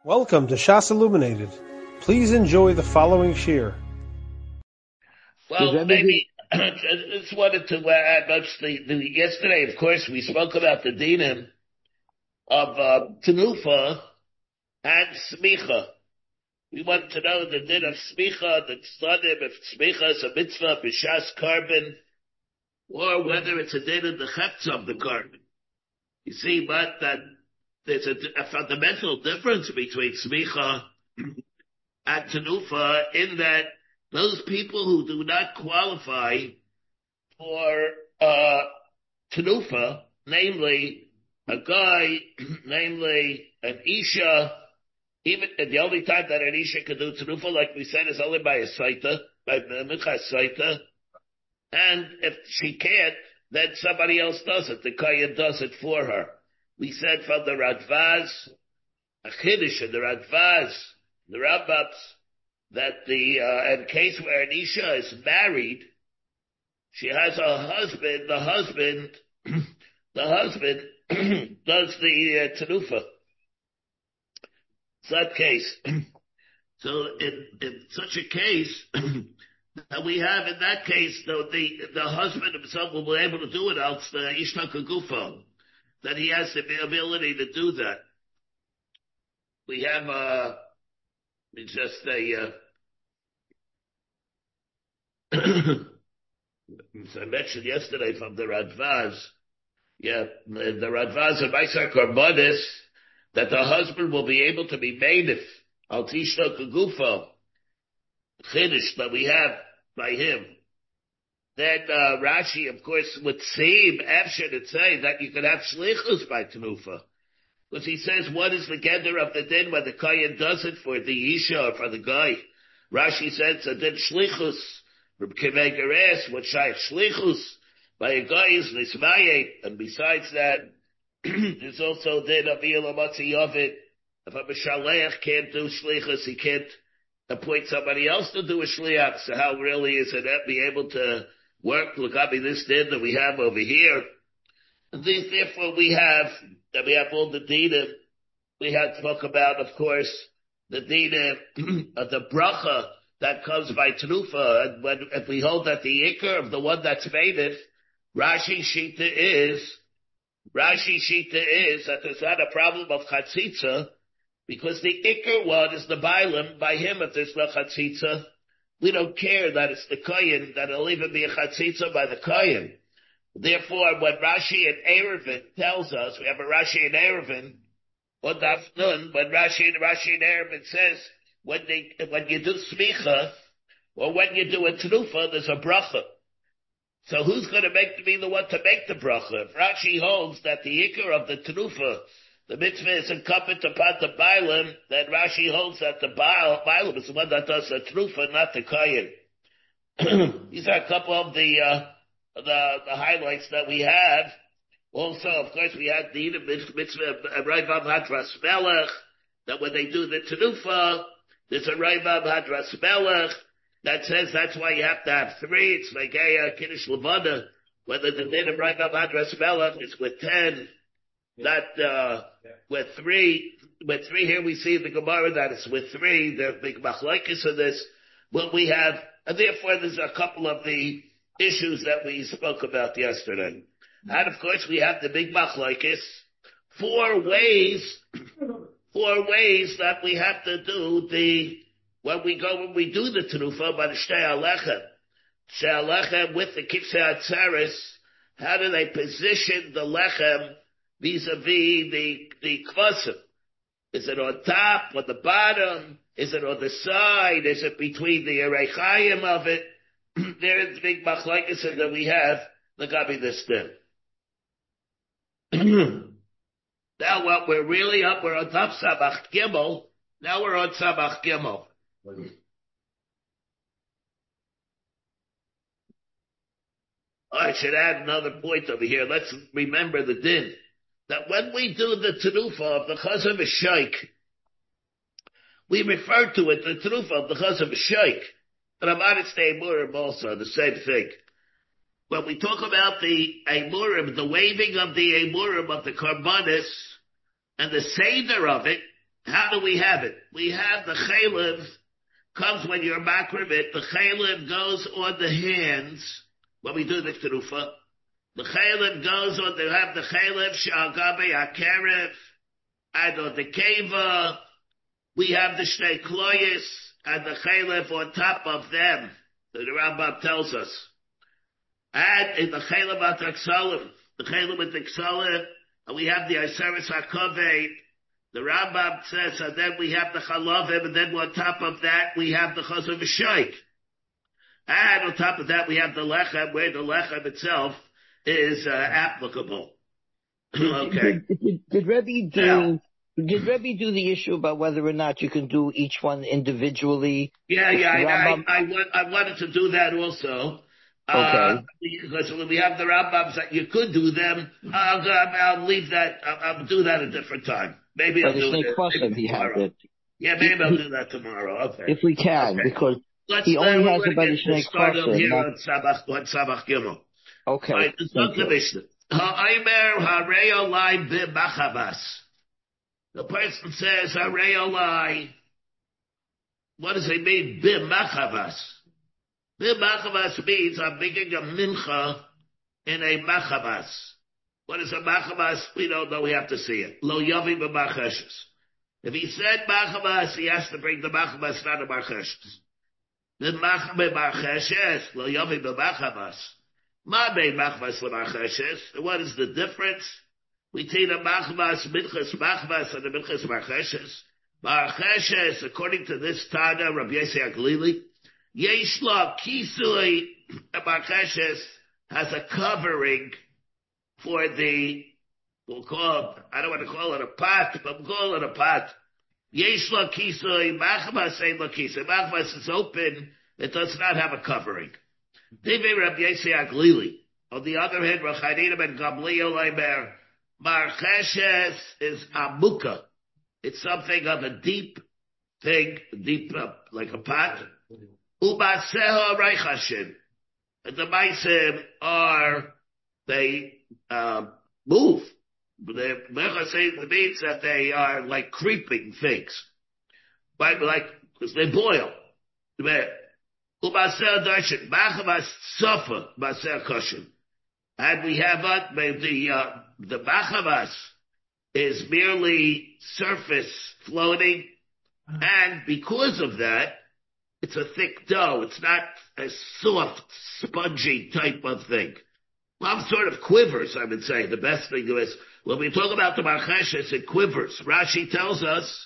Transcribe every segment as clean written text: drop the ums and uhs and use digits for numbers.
Welcome to Shas Illuminated. Please enjoy the following shir. Well, maybe I just wanted to add yesterday, of course, we spoke about the dinim of tenufa and smicha. We want to know the din of smicha, the tzadim, if smicha is a mitzvah, b'shas carbon, or whether it's a din of the chetz of the carbon. You see, but that there's a fundamental difference between smicha and tenufa in that those people who do not qualify for tenufa, namely a guy, namely an isha, even the only time that an isha can do tenufa, like we said, is only by a saita, by mincha saita, and if she can't, then somebody else does it. The kohen does it for her. We said from the Radvaz, a chiddush in the Radvaz, the Rambams, that in case where an isha is married, she has a husband, the husband does the tenufa. It's that case. So in such a case, that we have in that case, though the husband himself will be able to do it, else the ishtaka gufa, that he has the ability to do that. We have just as I mentioned yesterday from the Radvaz, the Radvaz and Maisar Karbonis, that the husband will be able to be meidif al tishta kagufo, chiddush that we have by him. Then Rashi, of course, would seem after to say that you could have shlichus by tenufa, because he says, what is the gender of the din when the kohen does it for the isha or for the guy? Rashi says a din shlichus from kemegeres, what shaykh shlichus by a guy is nismayet, and besides that, there's also din of ilamatzi yovid. If a mishaleach can't do shlichus, he can't appoint somebody else to do a shliach. So how really is it be able to work? Look at this din that we have over here. And therefore we have all the dinim. We had to talk about, of course, the dinim of the bracha that comes by tenufa. And if we hold that the ikar of the one that's made it, Rashi Shita is that there's not a problem of chatzitza, because the ikar one is the bailam by him. If there's no chatzitza, we don't care that it's the kohen, that it'll even be a chatzitza by the kohen. Therefore, when Rashi and Eruvin tells us, we have a Rashi and Eruvin, or Dafnun, when Rashi and Eruvin says, when you do smicha, or when you do a tenufa, there's a bracha. So who's going to be the one to make the bracha? If Rashi holds that the ikar of the tenufa, the mitzvah is incumbent upon the bailam, then Rashi holds that the bailam is the one that does the tenufa, not the kohen. These are a couple of the highlights that we have. Also, of course, we had the mitzvah Raivam Hadras Melech, that when they do the tenufa, there's a Raivam Hadras Melech that says that's why you have to have three. It's like a Kiddush Levana, whether the din of Raivam Hadras Melech is with 10, not with 3. With 3 here we see in the Gemara that it's with 3. There are big machlokes in this. What we have, and therefore there's a couple of the issues that we spoke about yesterday. And of course we have the big machlokes, 4 ways that we have to do when we do the tenufa by the shtei lechem with the kipsei atzeres. How do they position the lechem vis-a-vis the kvasim? Is it on top, on the bottom? Is it on the side? Is it between the erechayim of it? There is big machlokes that we have the gabi this thing. Now what we're really up, we're on top Samach Gimel. Now we're on Samach Gimel. I should add another point over here. Let's remember the din. That when we do the tenufa of the chazan v'shaik, we refer to it, the tenufa of the chazan v'shaik. And Amaritz the Emurim also, the same thing. When we talk about the Emurim, the waving of the Emurim of the Karbanis, and the Seder of it, How do we have it? We have the chaylev comes when you're makriv. The chaylev goes on the hands when we do the terufa. The chaylev goes on. They have the chaylev shagabe akarev and on the keva. We have the shnei kloyis and the chaylev on top of them. The Rambam tells us. And in the chaylev ataksalim, the chaylev with the and we have the Iseris HaKaveh. The Rambam says, and then we have the Chalavim, and then on top of that, we have the Chazav V'Shaik. And on top of that, we have the Lechem, where the Lechem itself is applicable. Okay. Did Rebbe do the issue about whether or not you can do each one individually? Yeah, I wanted to do that also. Okay. Because when we have the Rambams that you could do them, I'll leave that. I'll do that a different time. Maybe I'll do it tomorrow. Yeah, maybe I'll do that tomorrow. Okay. If we can, because he only has about a snake question. Here on Sabach Gimel. Okay. Right, the person says, Harei Olai. What does it mean? B'machavas. B'machavas means I'm making a mincha in a machavas. What is a machavas? We don't know. We have to see it. Lo yavi b'macheshes. If he said machavas, he has to bring the machavas, not a marcheshes. The machavas, lo yavi b'machavas. Ma bein machavas l'marcheshes. What is the difference between a machavas, minchas machavas, and a minchas marcheshes? Marcheshes, according to this Tana, Rabbi Yossi Aglili, yesh la kisui, marcheshes has a covering for the, we'll call it, I don't want to call it a pot, but we'll call it a pot. Yesh la kisui, machavas ain't la kisui. Machavas is open, it does not have a covering. Divrei Rabbi Yossi Aglili. On the other hand, Rachadina ben Gamliel Leiber, marcheshes is amuka. It's something of a deep thing, like a pot. Ubaseha reichashin. And the maisim they move. The mechasim means that they are like creeping things. Because they boil. Ubaseha darshin. Machavas safa, baseha koshin. And we have the machavas is merely surface floating, and because of that, it's a thick dough. It's not a soft, spongy type of thing. Some sort of quivers, I would say. The best thing is, when we talk about the marcheshes, it quivers. Rashi tells us,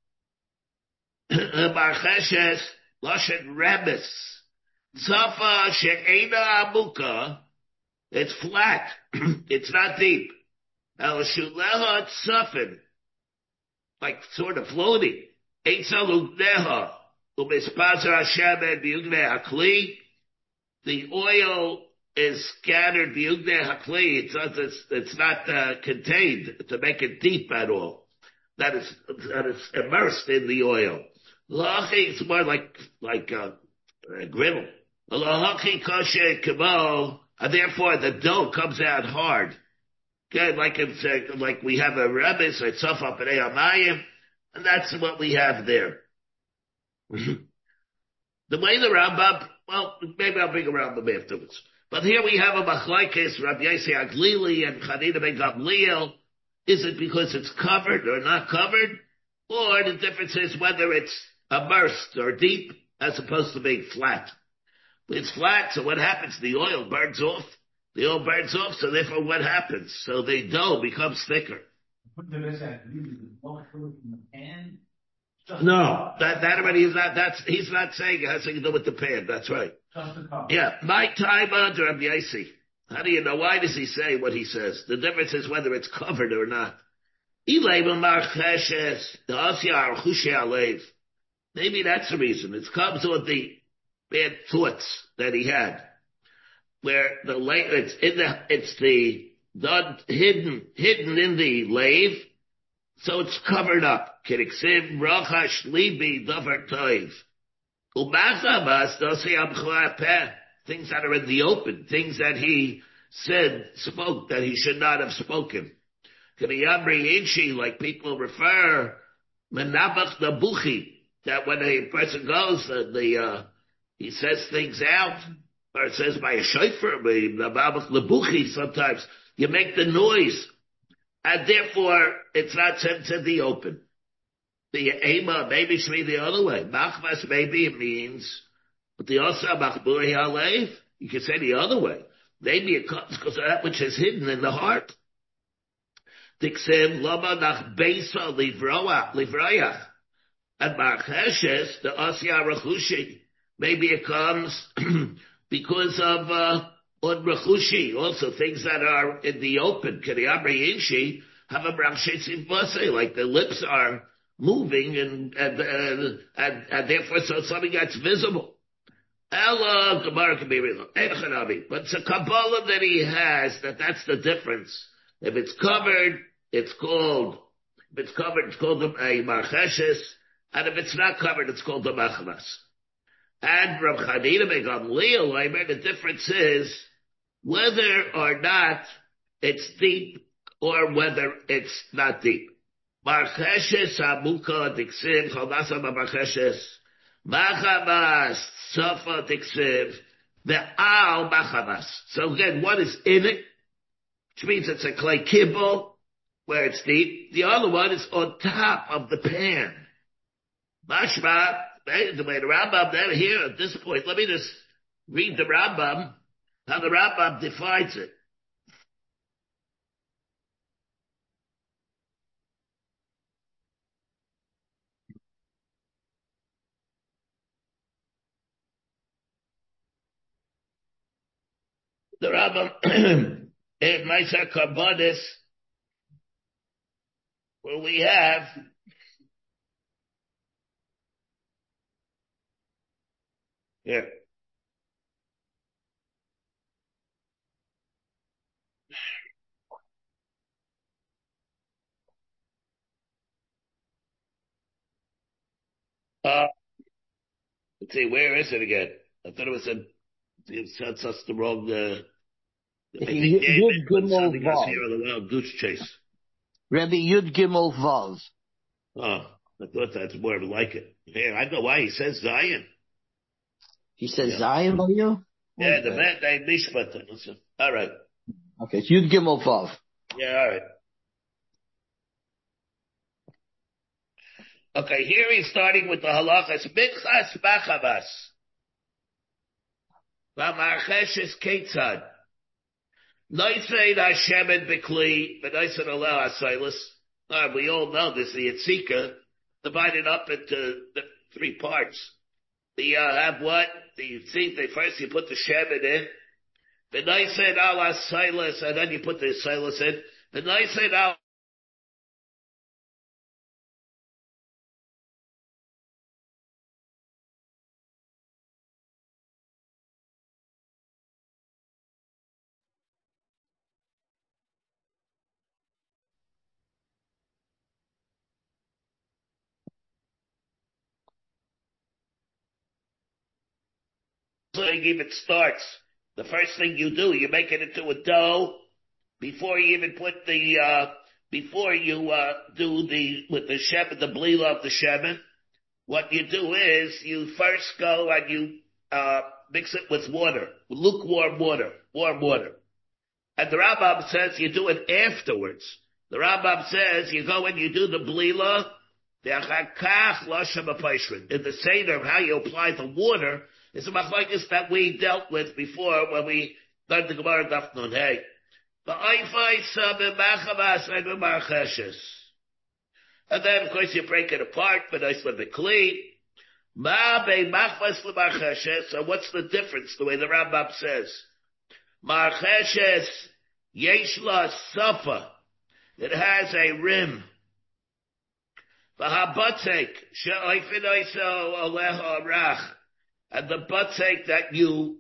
marcheshes, lashon remes, tzafa she'ena amuka, it's flat. It's not deep. El shuleha tzafin, like sort of floating. Eitzel ugneha, umispazer Hashem and biugne hakli. The oil is scattered biugne hakli. It's not contained to make it deep at all. That is immersed in the oil. Lachi, it's more like a griddle. Lachi kosher kamo, and therefore the dough comes out hard. Okay, like we have a remes, a tzafah b'nei hamayim, and that's what we have there. The way the Rambam, well, maybe I'll bring a Rambam afterwards. But here we have a machlokes, Rabbi Yossi Aglili and Chanina ben Gamliel. Is it because it's covered or not covered? Or the difference is whether it's immersed or deep as opposed to being flat. It's flat, so what happens? The oil burns off. The oil burns off, so therefore what happens? So the dough becomes thicker. No, that already is not, he's not saying it has to do with the pan, that's right. Yeah, my time under Rabbi Yossi. How do you know? Why does he say what he says? The difference is whether it's covered or not. Maybe that's the reason. It comes with the bad thoughts that he had. Where it's hidden in the lave, so it's covered up. Kiriksim rachash libi davar toiv. Umachabas dosi things that are in the open, things that he spoke that he should not have spoken. Kiriyamri inchi, like people refer Menabach the buchi, that when a person goes, he says things out, or it says by a shofar, menabach the buchi, sometimes you make the noise, and therefore it's not sent to the open. The ema maybe should be the other way. Machmas maybe it means, but the also machburi alev, you can say the other way. Maybe it comes because of that which is hidden in the heart. Dixim lama nach beisa livroyach. And marcheshes, the asya rachushi. Maybe it comes because of on rachushi, also things that are in the open. Kiriabri inshi have a brachshitzim base, like the lips are moving and therefore so something that's visible. Ella Gemara can be real. But it's a Kabbalah that he has that's the difference. If it's covered, it's called a Marcheshes, and if it's not covered, it's called a Machmas. And Rav Chanina ben Gamliel, the difference is whether or not it's deep or whether it's not deep. Marcheshes Amuka Dixim Chalmasa Marcheshes Machamas Safa Dixiv the Al Machamas. So again, one is in it, which means it's a clay kibble where it's deep. The other one is on top of the pan. Mashma, the way the Rambam there here at this point, let me just read the Rambam, how the Rambam defines it. The Rambam in Ma'aser Karbonis, where we have here. Let's see, where is it again? I thought it was it sent us the wrong, I think David put something else here on the wild goose chase. Rabbi Yud Gimel Vav. Oh, I thought that's more like it. Yeah, I know why he says Zion. He says Zion by you? Yeah, the man named Mishpat. Listen. All right. Okay, it's Yud Gimel Vav. Yeah, all right. Okay, here he's starting with the halachas. Minchas Machabas. V'marcheshes Ketzad. Noisein Hashem and Bikli, but Noisein Allah Asilas. We all know this, the Yitzika, divided up into the three parts. You have what? First you put the Shemin in. The Noisein Allah Asilas, and then you put the Asilas in. The Noisein Allah even starts. The first thing you do, you make it into a dough before you even put before you do with the shemen, the blila of the shemen. What you do is you first go and you mix it with water, lukewarm water, warm water. And the Rambam says you do it afterwards. The Rambam says you go and you do the blila, in the seder of how you apply the water. It's a machlokes that we dealt with before when we learned the Gemara Daf Nun Hey. And then, of course, you break it apart, but I said the kli. So what's the difference, the way the Rambam says? Marcheshes yeshla safa. It has a rim. V'habatzek she'oifinoiso oleha rach. And the batzek that you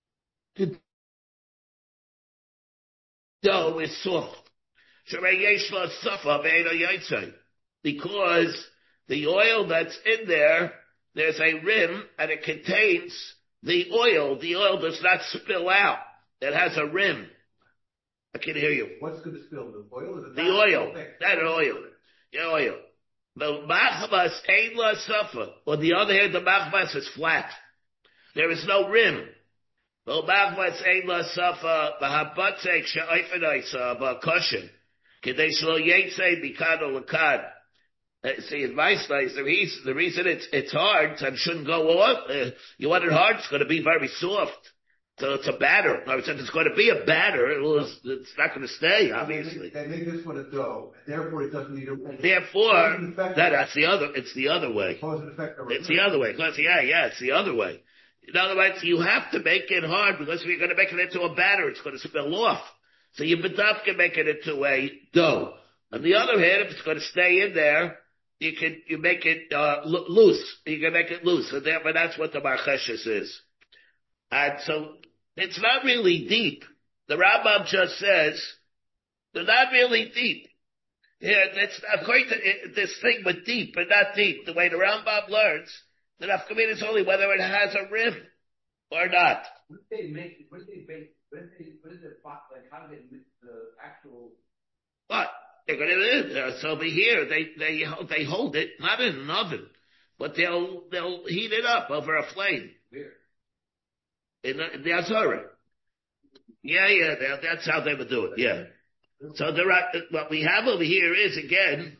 dough is soft. She'yeshla safa ve'eno yotzei. Because the oil that's in there, there's a rim and it contains the oil. The oil does not spill out. It has a rim. I can hear you. What's going to spill? The oil? The oil. That oil. The oil. The machmas ein la safa. On the other hand, the machmas is flat. There is no rim. The machmas ein la safa. V'habatzek she'oifenaisa v'akoshin. Kedei shlo yetzei mikado l'kad. See, in my slice, the reason it's hard and shouldn't go off. You want it hard, it's going to be very soft. So it's a batter. I said it's going to be a batter. It's not going to stay, obviously. They make this one a dough, therefore it doesn't need a. Therefore, that's the other. It's the other way. It's the other way. Because it's the other way. In other words, you have to make it hard because if you're going to make it into a batter, it's going to spill off. So you can make it into a dough. On the other hand, if it's going to stay in there, you make it loose. You can make it loose, and therefore that's what the marcheshes is. And so it's not really deep. The Rambam just says they're not really deep. Yeah, it's according to this thing with deep but not deep. The way the Rambam learns, the nafkamina is only whether it has a rim or not. What do they make? What do they bake? What is it? Like how do they mix the actual? What? They're going to so over here they hold it not in an oven, but they'll heat it up over a flame. Where? In the Azara. Yeah, that's how they would do it. Yeah. So what we have over here is again.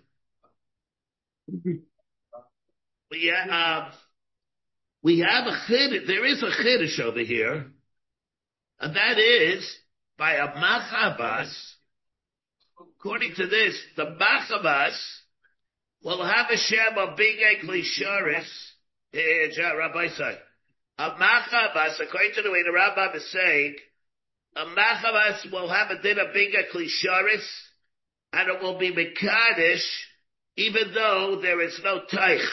We have a chiddush. There is a chiddush over here, and that is by a machabas. According to this, the machabas will have a shem of bigay klisharis. Rabbi say, a machabas, according to the way the Rambam is saying, a machabas will have a din of bigay klisharis, and it will be mekadesh, even though there is no taich.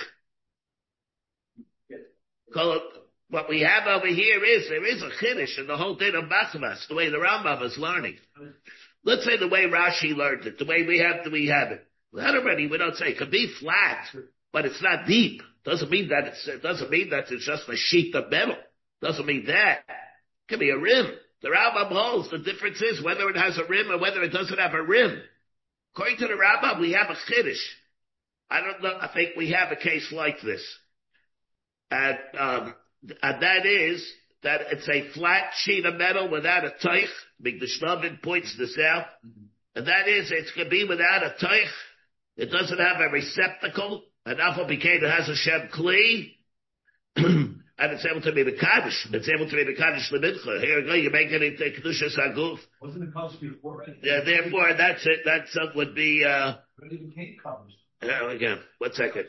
What we have over here is there is a chiddush in the whole din of machabas, the way the Rambam is learning. Let's say the way Rashi learned it, the way we have it. That already we don't say it could be flat, but it's not deep. Doesn't mean that it's just a sheet of metal. Doesn't mean that. It could be a rim. The Rambam holds the difference is whether it has a rim or whether it doesn't have a rim. According to the Rambam, we have a chiddush. I don't know. I think we have a case like this, and that is that it's a flat sheet of metal without a teich. The Shnabin points this out, and that is it could be without a teich. It doesn't have a receptacle. And Afal Bikain has a Shem Kli, and it's able to be the Kaddish. It's able to be the Kaddish Lemincha. Here you go, you make it into Kedushas Haguf. Wasn't it comes before? Right? Yeah, therefore that's it. That's would be. But even Kane comes. Yeah, again, 1 second.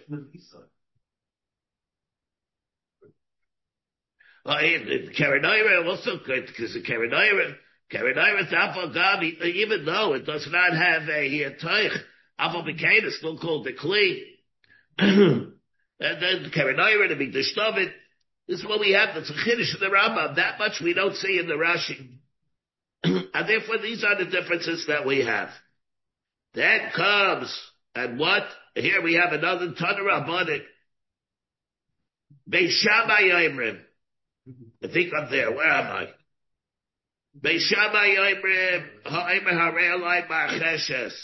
Well, the Karanaira also good because the Karanaira Afal Gabi, even though it does not have a Teich, Afal Bikain is still called the Kli. And then Karanaira to be Dishtavid. This is what we have. That's a chiddush in the Rambam. That much we don't see in the Rashi. And therefore these are the differences that we have. Then comes, and what? Here we have another Tanur Rabbanik. Beis Shammai Yomrim. I think I'm there. Where am I? Beis Shammai Yomrim. Ha'emer harei alai ma'acheshes.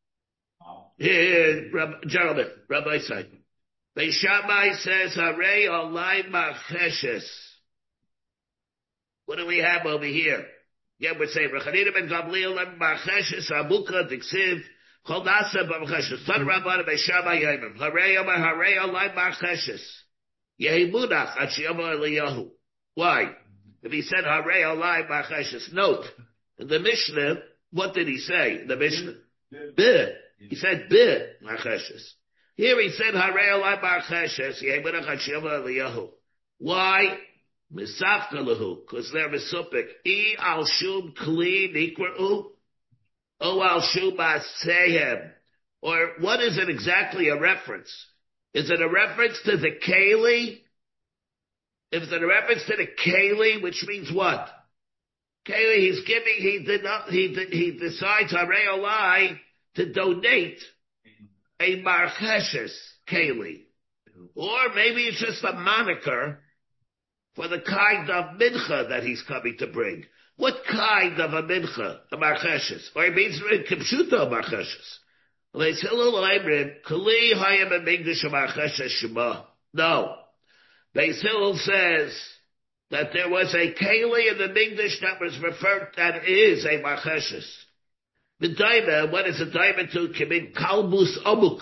Here, gentlemen, Rabbi say. Beis Shammai says, harei alai ma'acheshes. What do we have over here? Yeah, we're saying, Rechanina ben Gamliel and ma'acheshes, amuka, diksiv, chol nasa b'macheshes. Tan Rabban Beis Shammai Yomrim. Harei alai ma'acheshes. Yehi munach, ad sheyamar Eliyahu. Why? If he said, harei alai ma'acheshes. Note, in the Mishnah, what did he say? In the Mishnah? Bih. He said, Bih, ma'acheshes. Here he said, harei alai ma'acheshes. Yehi munach, ad sheyamar Eliyahu. Why? Misafka lahu, because they're misupik. I al shum kli nikra'u, o al shum asehem. Or what is it exactly a reference? Is it a reference to the keli? If it's a reference to the keli, which means what? Keli, he decides harei alai to donate a marcheshes keli. Or maybe it's just a moniker for the kind of mincha that he's coming to bring. What kind of a mincha? A marcheshes. Or it means kipshuta marcheshes. Beis Hillel Oimrim, Kli Hayim Amigdash Marcheshes Shema. No. Beis Hillel says that there was a keli in the Migdash that was referred, that is a Marcheshes. The daima, what is a daima to? Kimin Kalbus Amuk.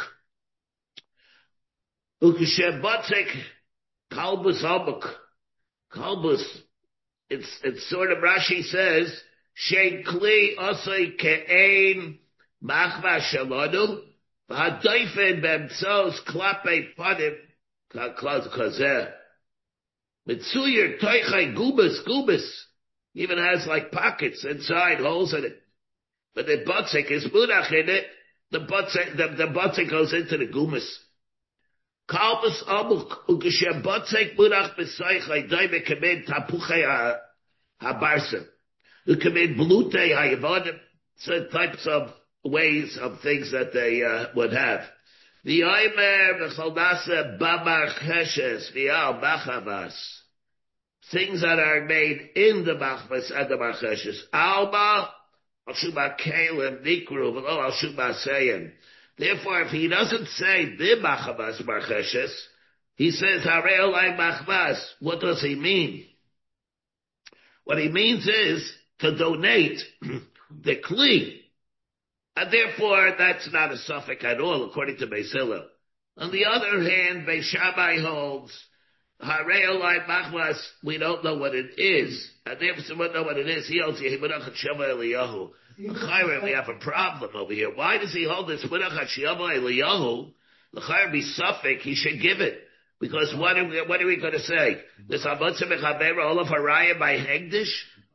Ukashem Batzik, Kalbus Amuk. Kalbus, it's sort of, Rashi says, Shein Kli Asay Ke'ein Machma Shalonu, V'hadayfen Bemtzos Klape Panim, Kazeh. Mitzuyir Toichai Gubas, even has like pockets inside, holes in it. But the butzik is munach in it, the butzik goes into the gumas. Kalbus amuk, ukashem butzik munach b'saychai, daime kamen tapuchei ha-barsa. Ukamen blutei ha-yavadim, certain types of ways of things that they would have. The V'yomer v'chalnasa b'marcheshes v'yal machavas. Things that are made in the machvas and the marcheshes. Alma al-shuma kelim nikru v'lo al-shuma seyin. Therefore, if he doesn't say the machavas marcheshes, he says harei olai machvas. What does he mean? What he means is to donate the kli. And therefore, that's not a suffix at all, according to Beis Hillel. On the other hand, Beis Shammai holds, Harei Olai Machmas, we don't know what it is. And therefore, we don't know what it is. He holds Yehimunach Shema Eliyahu. We have a problem over here. Why does he hold this Munach Shema Eliyahu? L'chayr be suffix, he should give it. Because what are we going to say? This Hamotza Mechaber Olav Haraya by Hegdish?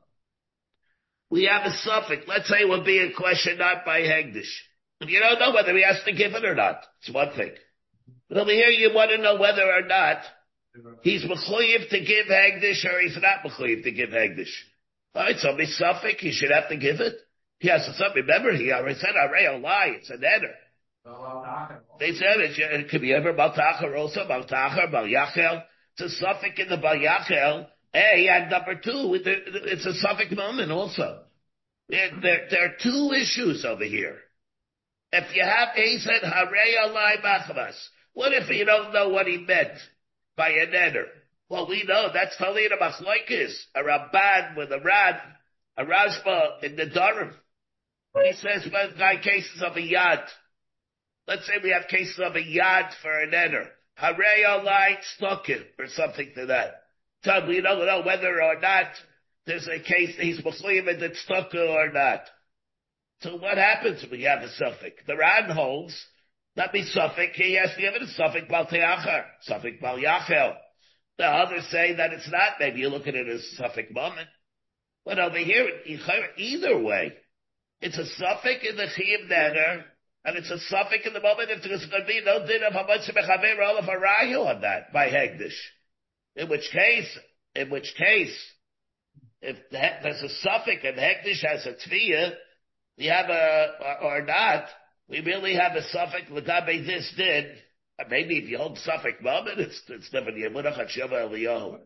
We have a suffix. Let's say it would be a question not by Hegdish. If you don't know whether he has to give it or not, it's one thing. But over here you want to know whether or not he's mechuyev to give Hegdish or he's not mechuyev to give Hegdish. Alright, so be suffix, he should have to give it. He has to suffix. Remember, he already said Harei Olai, it's an eder. They said it could be ever Baltacher also, Baltacher, Balyachel. It's a suffix in the Balyachel. A, and number two, it's a suffix moment also. There are two issues over here. If you have, he said, Harei Olai Machvas. What if you don't know what he meant by an eder? Well, we know that's totally the machlokes, a Ramban with a Rad, a Rashba in the Durham. He says, by cases of a yad. Let's say we have cases of a yad for an eder. Harei Olai Stokin, or something to that. We don't know whether or not there's a case he's Muslim and it's stuck or not. So what happens when we have a suffix? The Ran holds, not be suffix, he has to give it a suffix Bal Te'achar, suffix Bal Yachel. The others say that it's not, maybe you look at it as suffix moment. But over here, either way, it's a suffix in the Chiyim Neder, and it's a suffix in the moment if there's going to be no din of Hamatz Mechaber Olav Harayu on that, by Hegdish. In which case, if there's a suffix and Hektish has a tfiyah, we have or not, we really have a suffix, L'gabe this did, maybe if you hold suffix moment, it's different. Yemunach HaShema Eliyahu.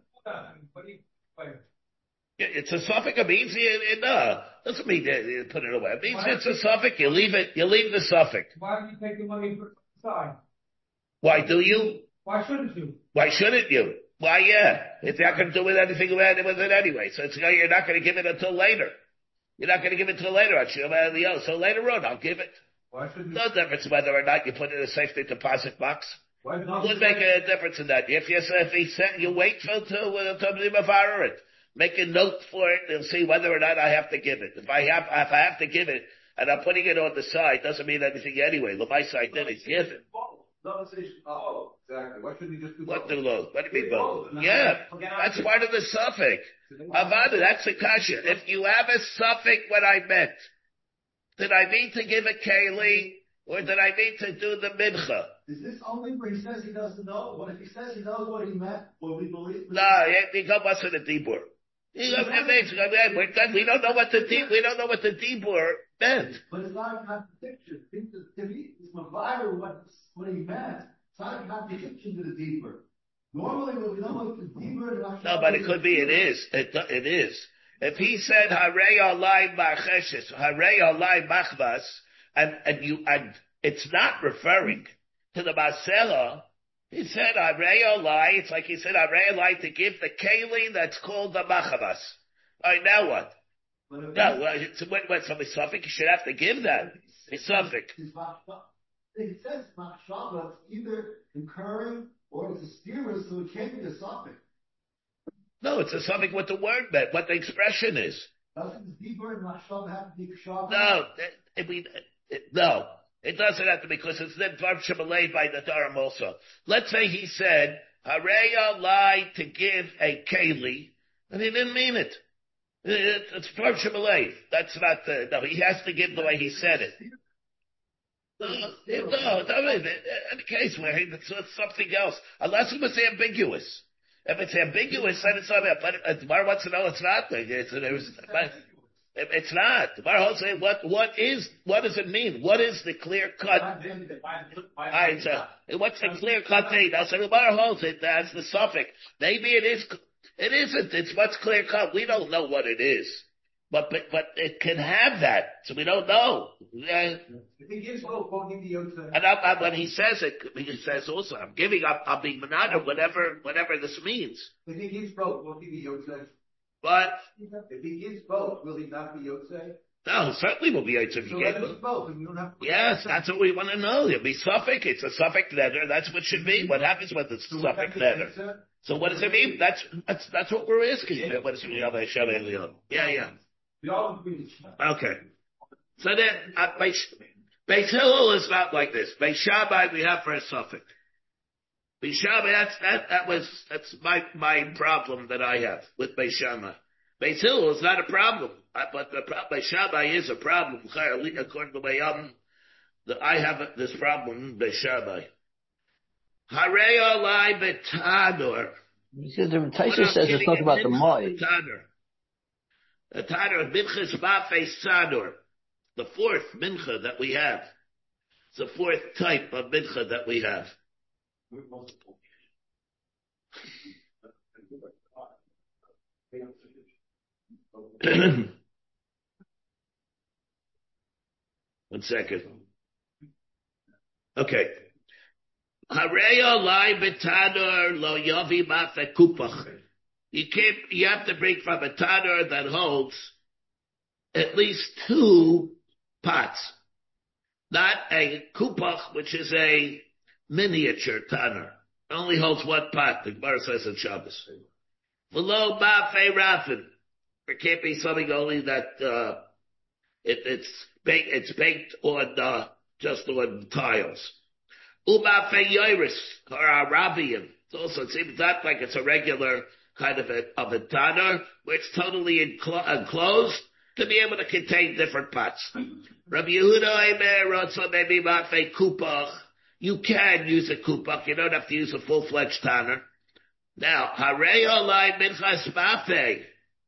It's a suffix, it means, doesn't mean you put it away. It means it's a suffix, you leave the suffix. Why do you take the money and put it aside? Why do you? Why shouldn't you? Why shouldn't you? Why, yeah. If you're not going to do anything with it anyway. So you're not going to give it until later. You're not going to give it until later. So later on, I'll give it. Why shouldn't no difference whether or not you put it in a safety deposit box. Why not? Would make a difference in that. If he said, you wait till it. Make a note for it and see whether or not I have to give it. If I have to give it and I'm putting it on the side, doesn't mean anything anyway. My side didn't give it. Exactly. Why shouldn't you just do what do both? What do you mean both? Yeah, that's part of the suffix. Avada, that's the kasha. If you have a suffix, what I meant, did I mean to give a keli or did I mean to do the mincha? Is this only where he says he doesn't know? What if he says he knows what he meant? Will we believe? No, he got what's in the dibur. We don't know what the dibur meant. But it's not a contradiction. If he's mavire what he meant, it's not a contradiction to the deeper. Normally, when we know what the deeper. No, but it could be. It is. It is. If he said Harei Olai Marcheshes, Harei Olai Machvas, and it's not referring to the Masela. He said, Arei Olai, it's like he said, Arei Olai to give the keli that's called the Machavas. Alright, now what? No, when somebody's suffix, you should have to give that. It's suffix. It says machshava, it's either incurring or it's a stira, so it can't be a suffix. No, it's a suffix what the word meant, what the expression is. Doesn't the deeper and machshava have to be kshava? No, it doesn't have to be, because it's then Dvar Shemalei by the Dharam also. Let's say he said, Hareya lie to give a keli, and he didn't mean it. It's Dvar Shemalei. That's not no, he has to give the way he said it. No, in the case where it's something else, unless it was ambiguous. If it's ambiguous, then it's not. But Gemara wants to know it's not. It's not. Gemara holds say what does it mean? What is the clear cut? What's the clear cut thing? Now, so Gemara holds it as the suffix. Maybe it is. It isn't. It's what's clear cut. We don't know what it is. But it can have that, so we don't know. And when he says it, he says also, I'm giving up, I'm being manada, whatever this means. If he gives both, will he be Yotzei? But if he gives both, will he not be Yotzei? No, certainly will be Yotzei if you get both. And you don't have to yes, that's what we want to know. It'll be suffix. It's a suffix letter. That's what it should be. What happens with the suffix letter? So what does it mean? That's what we're asking. What does it mean? Yeah. Okay. So then, Beis Hillel is not like this. Beis Shammai we have for a suffix. Beis Shammai, that's my problem that I have with Beis Shammai. Beis Hillel is not a problem, but Beis Shammai is a problem. According to my I have this problem, Beis Shammai. Harei olai betador. The Taisha says it's talking about the Moed. The Tanur Minchas Mafei Sador, the fourth mincha that we have. It's the fourth type of mincha that we have. 1 second. Okay. Hareya lai betador lo yavi mafe kupach. You have to bring from a tanner that holds at least 2 pots. Not a kupach, which is a miniature tanner. It only holds 1 pot, the Gemara says in Shabbos. Below mafe rafin. There can't be something only that, it's baked on, just on tiles. Umafe yoris, or arabian. It seems not like it's a regular kind of a tanner, where it's totally enclosed to be able to contain different pots. Rabbi Yehuda Eimer Rotza maybe mafe kupach. You can use a kupach. You don't have to use a full-fledged tanner. Now, harei olai minchas mafe.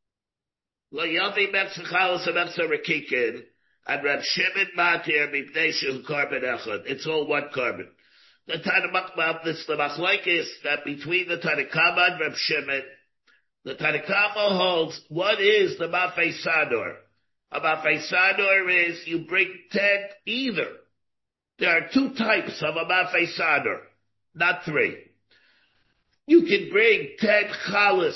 Lo yavi mepsachalos and mepsarekikin. And Rab Shimon matir mipnei shehu carbon echad. It's all 1 carbon. The Tanakh, the machlokes that between the Tanakh and Rab Shimon, the Tanakh holds, what is the Mafei Sador? A Mafei Sador is you bring 10 either. There are 2 types of a Mafei Sador, not 3. You can bring 10 chalas,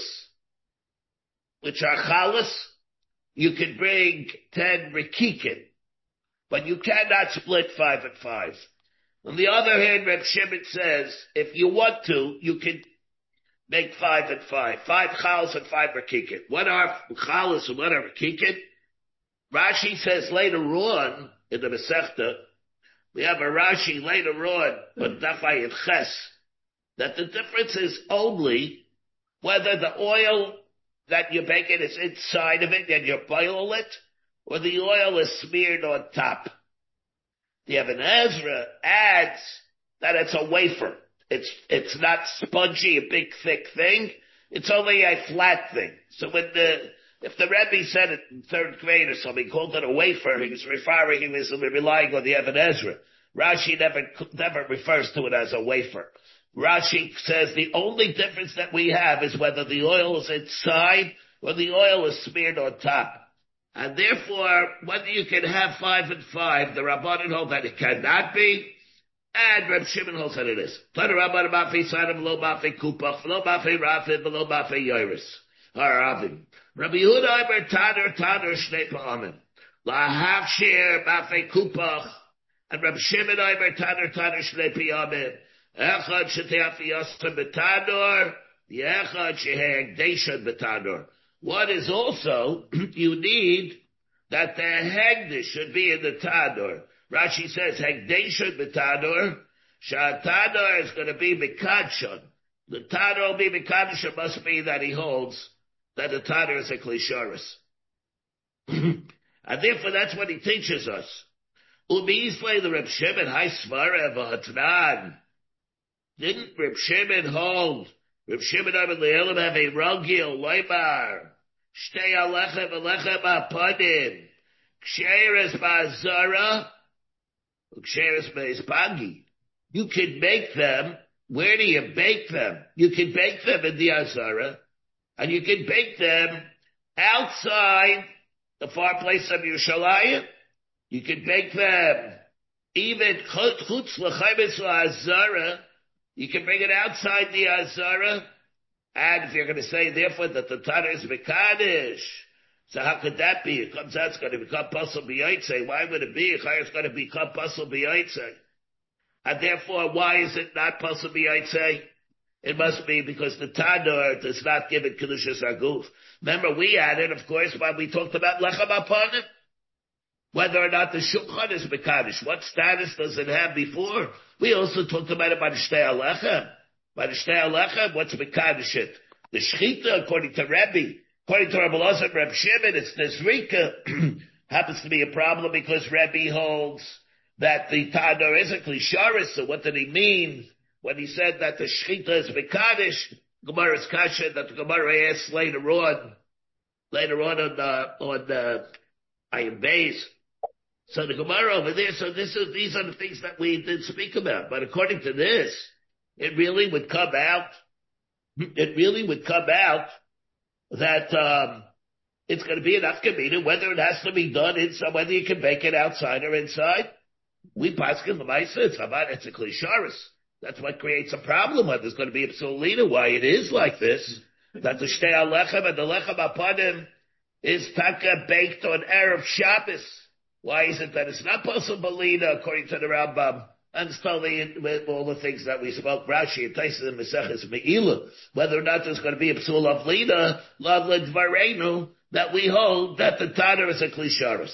which are chalas. You can bring 10 rikikin, but you cannot split 5 and 5. On the other hand, Reb Shimon says, if you want to, you can make 5 and 5. 5 chalas and 5 rikikin. What are chalas and what are rikikin? Rashi says later on in the Masechta, we have a Rashi later on, but Dafai and Ches, that the difference is only whether the oil that you bake it is inside of it and you boil it, or the oil is smeared on top. The Ibn Ezra adds that it's a wafer. It's not spongy, a big thick thing. It's only a flat thing. So if the Rebbe said it in 3rd grade or something, called it a wafer, he was relying on the Ibn Ezra. Rashi never refers to it as a wafer. Rashi says the only difference that we have is whether the oil is inside or the oil is smeared on top. And therefore, whether you can have 5 and 5, the Rabbanan hold that it cannot be, and Reb Shimon holds that it is. Tana Rabbanan Mafi Sadim, Lo Mafi Kupach, Lo Mafi Rafid, Lo Mafi Yoris. Haravim. Rabbi Yehuda Iber Taner Shnei Pa'amim. La Hafshir Mafi Kupach, and Reb Shimon Iber Taner Shnei Pa'amim. Echad Shetei Afiyastim B'Tanor, the Echad Sheheg Deshan B'Tanor. What is also, you need that the Hegdish should be in the Tanor. Rashi says, Hegdeshon b'Tanor, Sha'Tanor is going to be Mikadshon. The Tanor will be Mikadshon, must be that he holds that the Tanor is a Klisharis. And therefore that's what he teaches us. U'mi'izlei the Reb Shimon, Hai Svara v'Hatnan. Didn't Reb Shimon hold, Reb Shimon Abed Le'elim have a Ragil, Leimar, Shtei Alechem, Alechem Apadim, Ksheres Ba'azara, Ksheres Ba'izpagi. You can bake them. Where do you bake them? You can bake them in the Azara, and you can bake them outside the far place of Yerushalayim. You can bake them even Chutz L'Chaymes L'Azara. You can bring it outside the Azara, and if you're going to say, therefore, that the Tanor is Mekadosh, so how could that be? It comes out, it's going to become Pasul B'Yotzei. Why would it be? It's going to become Pasul B'Yotzei. And therefore, why is it not Pasul B'Yotzei? It must be because the Tanor does not give it Kedushas Aguf. Remember, we added, of course, when we talked about Lechem Aponim, whether or not the Shulchan is Mekadosh. What status does it have before? We also talked about it by the Shtei Alechem. By the Shtei Alechem, what's Mekadosh it? The Shechita, according to Rebbe, according to Rabbi Elazar and Reb Shimon, it's Nizrika. Happens to be a problem because Rebbe holds that the Tanor is a Klisharis. So what did he mean when he said that the Shechita is Mekadosh? Gemara's Kasha that the Gemara asks later on Ayin Beis. So the Gemara over there, these are the things that we did speak about. But according to this, it really would come out that, it's going to be enough committed, whether it has to be done inside, whether you can bake it outside or inside. We paskin the Maisa, it's a Klisharis. That's what creates a problem when there's going to be a Psolina, why it is like this, that the Shtei Alechem and the Lechem Apadim is taka baked on Erev Shabbos. Why is it that it's not possible, according to the Rambam? And it's totally with all the things that we spoke, Rashi and Taisa and Meseches Me'ilah, whether or not there's going to be a psul of Lina, Lavled Varenu, that we hold that the Tanor is a Klisharis.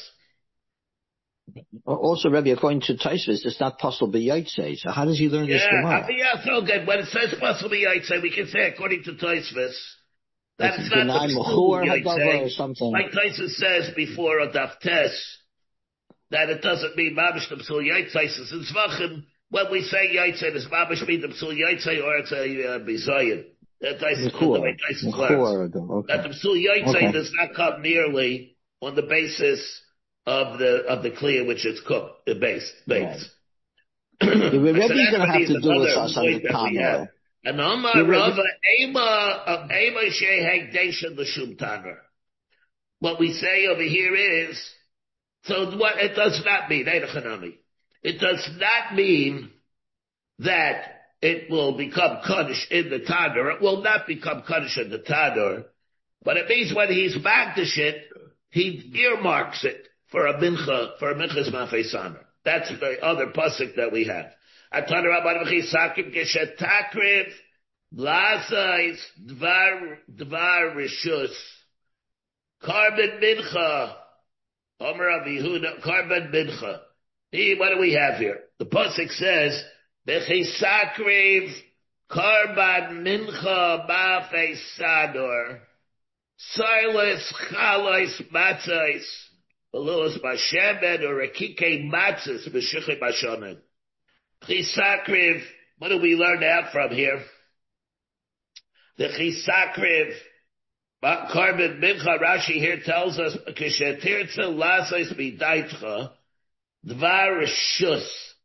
Also, Rebbe, according to Taisvis, it's not possible b'yaitse. So how does he learn this Gemara? Yeah, so good. When it says possible b'yaitse, we can say according to Taisvis that it's not or something. Like Taisvis says before a Daftes, that it doesn't mean Mabish the Psul Yaitse. In Zvachim, when we say Yaitse, does Mabish mean the Psul Yaitse or it's a Bizayin? That the way Taisvis learns. That the Psul Yaitse does not come nearly on the basis of the clear which it's cooked, the base. Right. The Rebbe is going to have to do with us on the Tanor. And Omar Rava Ema Sheheg Deshan L'Shum Tanor. What we say over here is, so what it does not mean, it does not mean that it will become Kaddish in the Tanor. It will not become Kaddish in the Tanor. But it means when he's Magdish it, he earmarks it for a Minchas Mafeisana. That's the other pasuk that we have. Atan Rabban V'chisakim Geshetakriv Lazais Dvar Rishus Carbon Mincha Omer Avihuda Carbon Mincha. What do we have here? The pasuk says V'chisakriv Carbon Mincha Mafeisador Silas Chalais Matzais Beluas Bashemen or Rekike Matzis B'Shichet Bashamen. Chisakriv, what do we learn out from here? The Chisakriv, Carbon Mincha, Rashi here tells us, Kishetirtza Lasais Bidaitcha, Dvar Rishus.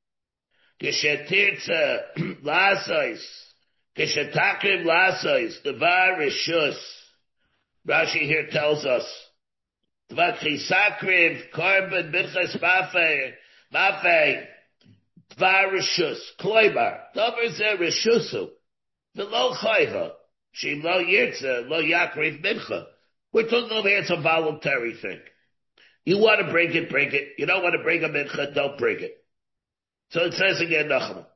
Kishetirtza Lasais, Kishetakriv Lasais, Dvar Rishus. Rashi here tells us Tvakri sakriv, korban, minchas, mafei, dvar rishus, kloibar, davar ze rishusu, v'lo chayva, shim lo yirtze, lo yakriv mincha. We're talking over here, it's a voluntary thing. You want to bring it, bring it. You don't want to bring a mincha, don't bring it. So it says again, Nachman.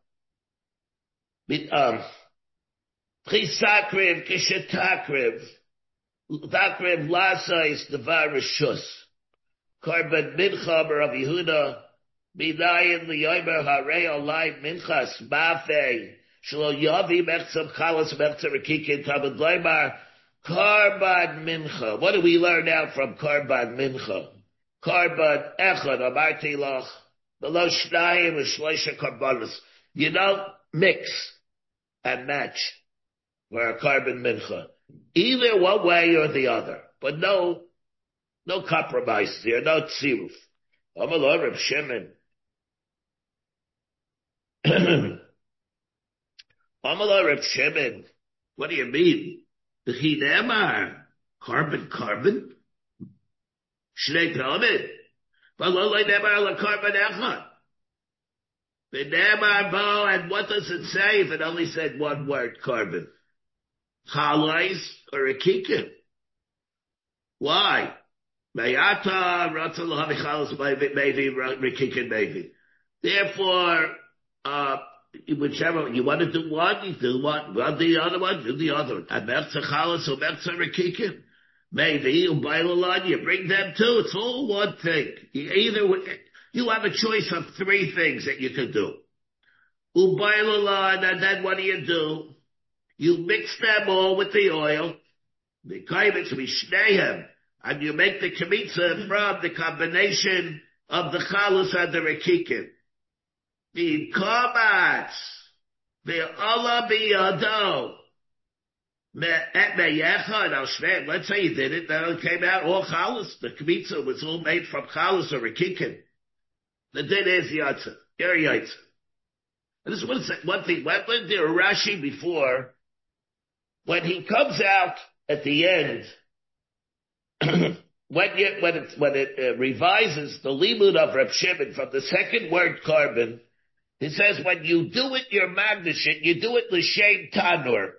Chisakriv, kishetakriv, takriv lasa is devar rishus. Korban mincha Rav Yehuda, minayin liyomer harei olai minchas mafei, shelo yavi mechzam chalas mechzam rekikin tamid leimar, korban mincha. What do we learn now from korban mincha? Korban echad, amarti loch, below shnayim v'shloisha korbanos. You don't mix and match for a korban mincha. Either one way or the other. But no compromise here, no tziruf. Amalor Reb Shimon. Amalor Reb Shimon. What do you mean? The Chinamar. Korban? Shnei Talmud. V'lo nemar la korban echad. V'nemar bo, and what does it say if it only said one word, korban? Chalais or a kikin? Why? Mayata ratzal lahavi chalas maybe rekikin maybe. Therefore, whichever you want to do one, you do one. Want the other one, do the other one. Amertza chalas or mertza rekikin. Maybe you buy the line, you bring them too. It's all one thing. You have a choice of three things that you can do. Ubaylalan, and then what do? You mix them all with the oil, the kaimitz v'shnehem, and you make the kamitza from the combination of the chalus and the rekikin. The kamatz, the Allah biyado, let's say you did it, then it came out all chalus. The kamitza was all made from chalus or rekikin. The din is yatsa, your yatsa. And this is one thing. When there Rashi before, when he comes out at the end, when it revises the limud of Reb Shimon from the second word korban, he says when you do it, your magnishit, you do it l'shem tanur.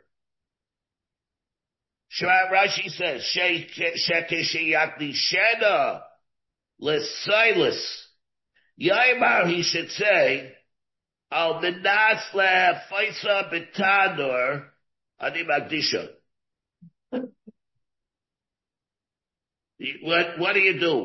Rashi says shekeshiyakli shena l'silas. Yaimar, he should say, al minas lefaisa b'tanur ani magdisha. What do?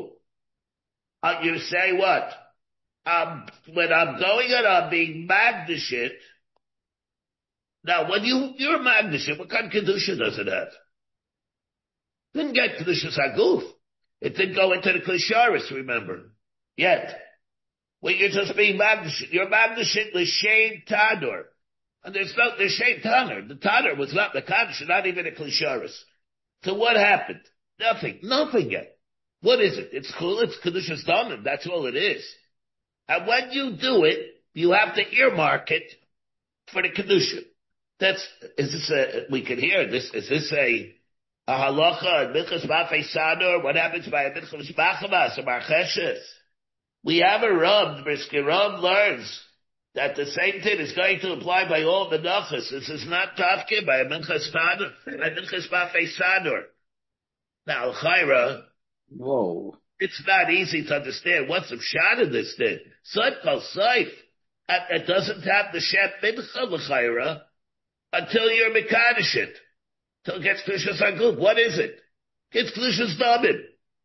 You say what? When I'm going and I'm being magdishit. Now, when you're magdishit, what kind of kedusha does it have? Didn't get kedushas haguf. It didn't go into the klisharis, remember, yet. When you're just being magdishit, you're magdishit l'shem tanur. And there's shem tanur. The tanur was not the kaddish, not even a klisharis. So what happened? Nothing yet. What is it? It's cool, it's kedushas damim, that's all it is. And when you do it, you have to earmark it for the kedusha. We can hear this, is this a halacha, minchas mafei sanur? What happens by a minchas machamas, or marcheshes? We have a Rav, the Brisker Rav learns that the same thing is going to apply by all the menachas. This is not tafke by a minchas tanur, by minchas mafei sanur. Now, Chayra, whoa, it's not easy to understand what's the pshat in this thing. Saif kal saif, it doesn't have the shem mincha l'chayra until you're mekadosh it, till it gets klishas haguf. What is it? It's klishas damin.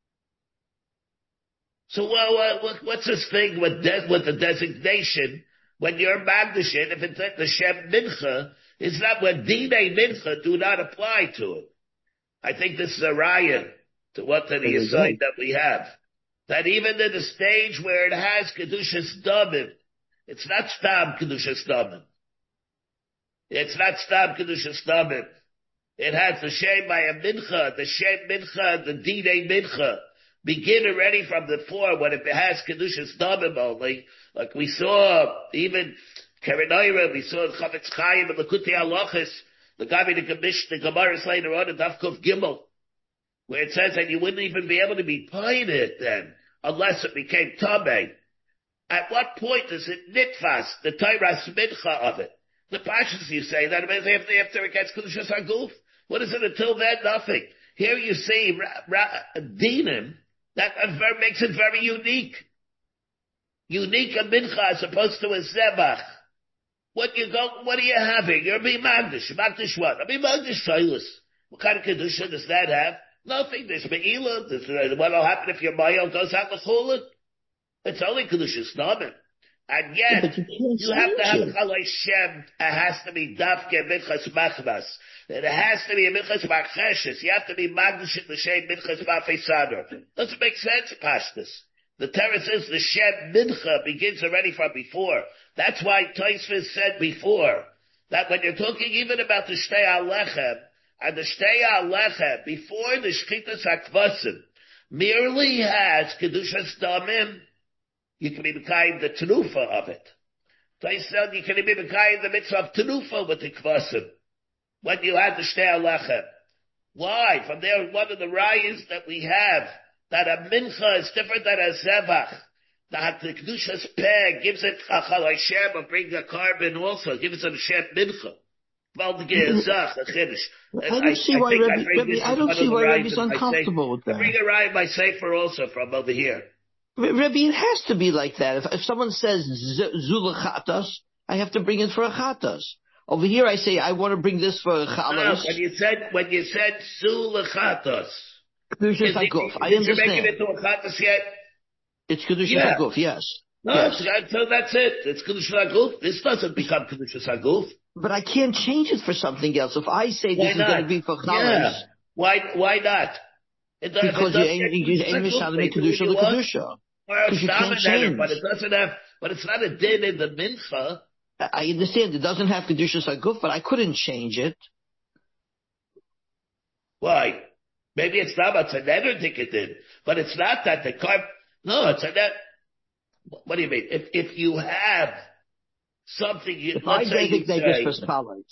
So what's this thing with the designation when you're magdashin? If it's the shem mincha, it's not when dinei mincha do not apply to it. I think this is a raya to what the aside that we have. That even in the stage where it has kedushas damim, it's not stam kedushas damim. It's not stam kedushas damim. It has the shem by a mincha, the shem mincha, the dinei mincha. Begin already from the floor when it has kedushas damim only, like we saw even Karenoira, we saw Chavetz Chaim and Lekutei Halachos, the Gabi the Gemara later on in Daf Kuf Gimel, where it says that you wouldn't even be able to be painted then, unless it became tamei. At what point is it nitfas, the Torah's mincha of it? The Pashas you say that after it gets Kedushas HaGuf? What is it until then? Nothing. Here you see dinim that makes it very unique. Unique a mincha as opposed to a zebach. What are you having? You're being magdish. Magdish what? I mean magdish soilus. What kind of kedusha does that have? Nothing. There's me'ilah. What will happen if your mayel goes out with chulin? It's only kedusha stomach. And yet, you have to have chalei shem. It has to be dafke minchas machmas. It has to be a minchas macheshes. You have to be magdish in the shem minchas mafeisador. Doesn't make sense, pashtus. The Torah says the shem mincha begins already from before. That's why Tosfos said before that when you're talking even about the shtei alechem and the shtei alechem before the shchitas hakvasim merely has kedushas damim, you can be mekayim the tenufa of it. Tosfos said you can be mekayim the mitzvah of tenufa with the kvasim when you had the shtei alechem. Why? From there, one of the rayas that we have that a mincha is different than a zevach. That the Kedushas Peh gives it a chalei shem, or bring a carbon also, gives it a shem mincha. Well, the gezach, a chiddush. I don't see why Rebbe's uncomfortable with that. I bring a raya by Sefer also from over here. Rebbe, it has to be like that. If someone says zula chatas, I have to bring it for a chatas. Over here I say I want to bring this for a chalas. No, when you said zula chatas, Kedushas HaGuf. I understand. Did you make it into a chatas yet? It's Kedushas HaGuf, yes. No, yes. So that's it. It's Kedushas HaGuf. This doesn't become Kedushas HaGuf. But I can't change it for something else. If I say this is going to be for chalas. Yeah. Why not? Because you aim to make Kedusha the Kedusha. Because you can't change. But it doesn't have, but it's not a din in the mincha. I understand. It doesn't have Kedushas HaGuf, but I couldn't change it. Why? Maybe it's not, it's a netter ticketed, but it's not that the carb, no, it's a net. What do you mean? If you have something, let's say you say,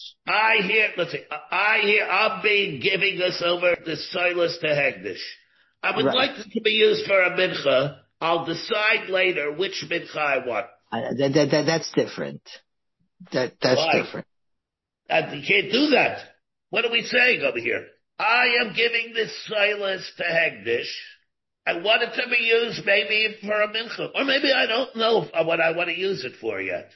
I'm being giving us over the Silas to Hegdish. I would like it to be used for a mincha. I'll decide later which mincha I want. That's different. That's different. And you can't do that. What are we saying over here? I am giving this Silas to Hegdish. I want it to be used maybe for a mincha. Or maybe I don't know what I want to use it for yet.